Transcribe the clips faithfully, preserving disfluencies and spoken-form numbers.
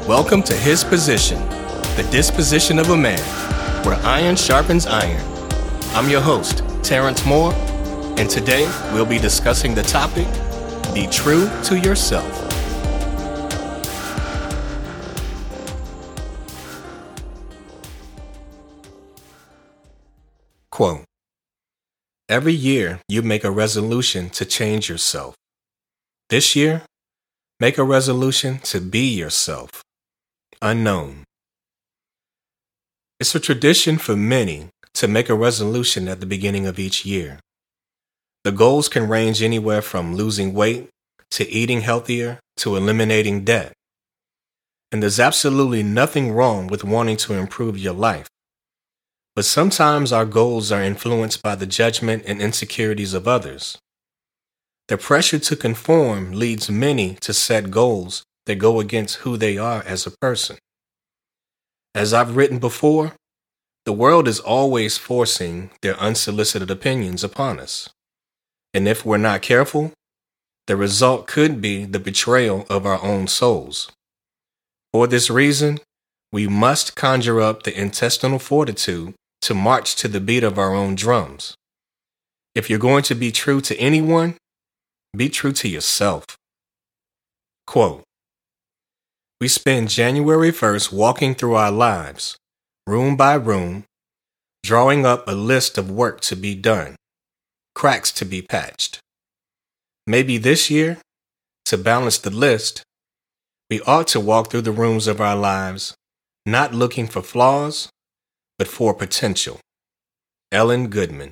Welcome to His Position, the disposition of a man, where iron sharpens iron. I'm your host, Terrence Moore, and today we'll be discussing the topic, Be True to Yourself. Quote, every year you make a resolution to change yourself. This year, make a resolution to be yourself. Unknown. It's a tradition for many to make a resolution at the beginning of each year. The goals can range anywhere from losing weight to eating healthier to eliminating debt. And there's absolutely nothing wrong with wanting to improve your life. But sometimes our goals are influenced by the judgment and insecurities of others. The pressure to conform leads many to set goals that go against who they are as a person. As I've written before, the world is always forcing their unsolicited opinions upon us. And if we're not careful, the result could be the betrayal of our own souls. For this reason, we must conjure up the intestinal fortitude to march to the beat of our own drums. If you're going to be true to anyone, be true to yourself. Quote, we spend January first walking through our lives, room by room, drawing up a list of work to be done, cracks to be patched. Maybe this year, to balance the list, we ought to walk through the rooms of our lives, not looking for flaws, but for potential. Ellen Goodman.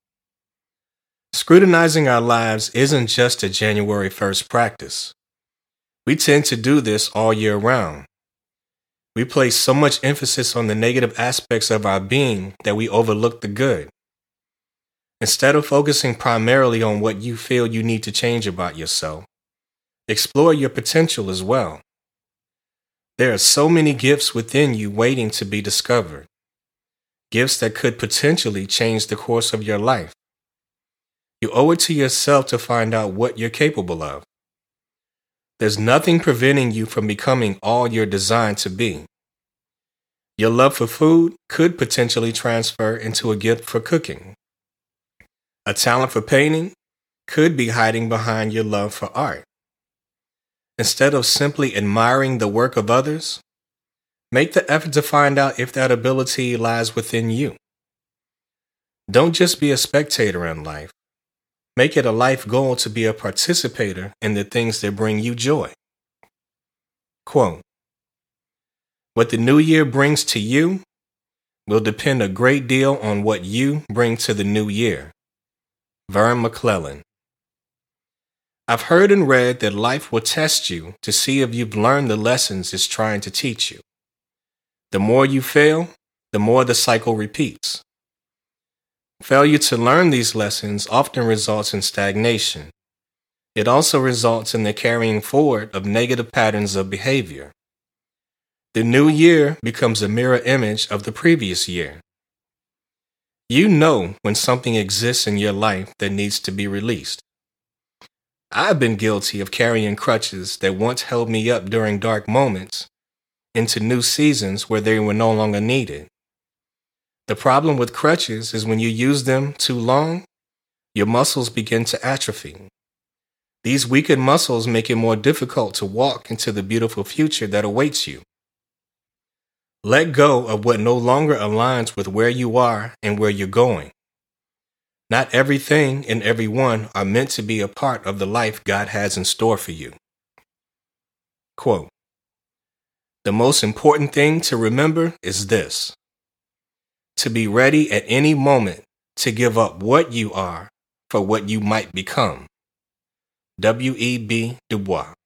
Scrutinizing our lives isn't just a January first practice. We tend to do this all year round. We place so much emphasis on the negative aspects of our being that we overlook the good. Instead of focusing primarily on what you feel you need to change about yourself, explore your potential as well. There are so many gifts within you waiting to be discovered. Gifts that could potentially change the course of your life. You owe it to yourself to find out what you're capable of. There's nothing preventing you from becoming all you're designed to be. Your love for food could potentially transfer into a gift for cooking. A talent for painting could be hiding behind your love for art. Instead of simply admiring the work of others, make the effort to find out if that ability lies within you. Don't just be a spectator in life. Make it a life goal to be a participator in the things that bring you joy. Quote, what the new year brings to you will depend a great deal on what you bring to the new year. Vern McClellan. I've heard and read that life will test you to see if you've learned the lessons it's trying to teach you. The more you fail, the more the cycle repeats. Failure to learn these lessons often results in stagnation. It also results in the carrying forward of negative patterns of behavior. The new year becomes a mirror image of the previous year. You know when something exists in your life that needs to be released. I've been guilty of carrying crutches that once held me up during dark moments into new seasons where they were no longer needed. The problem with crutches is when you use them too long, your muscles begin to atrophy. These weakened muscles make it more difficult to walk into the beautiful future that awaits you. Let go of what no longer aligns with where you are and where you're going. Not everything and everyone are meant to be a part of the life God has in store for you. Quote, the most important thing to remember is this. To be ready at any moment to give up what you are for what you might become. W E B Du Bois.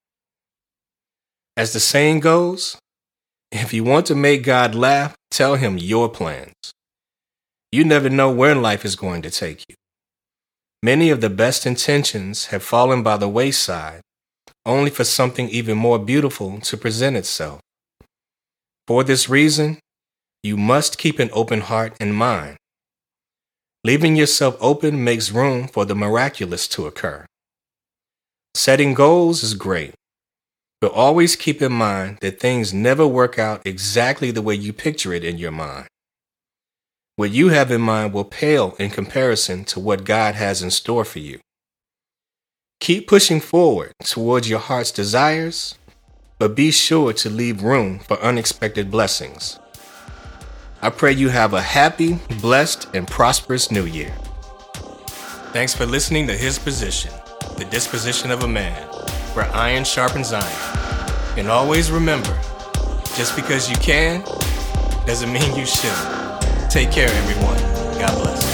As the saying goes, if you want to make God laugh, tell him your plans. You never know where life is going to take you. Many of the best intentions have fallen by the wayside, only for something even more beautiful to present itself. For this reason, you must keep an open heart and mind. Leaving yourself open makes room for the miraculous to occur. Setting goals is great, But always keep in mind that things never work out exactly the way you picture it in your mind. What you have in mind will pale in comparison to what God has in store for you. Keep pushing forward towards your heart's desires, but be sure to leave room for unexpected blessings. I pray you have a happy, blessed, and prosperous new year. Thanks for listening to His Position, the disposition of a man, where iron sharpens iron. And always remember, just because you can, doesn't mean you should. Take care, everyone. God bless.